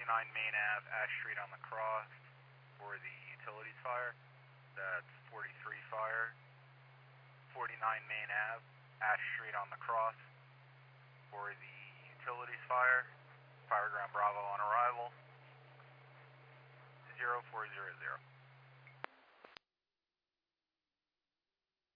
49 Main Ave, Ash Street on the cross for the utilities fire. That's 43 fire. 49 Main Ave, Ash Street on the cross for the utilities fire. Fire ground Bravo on arrival. 0400.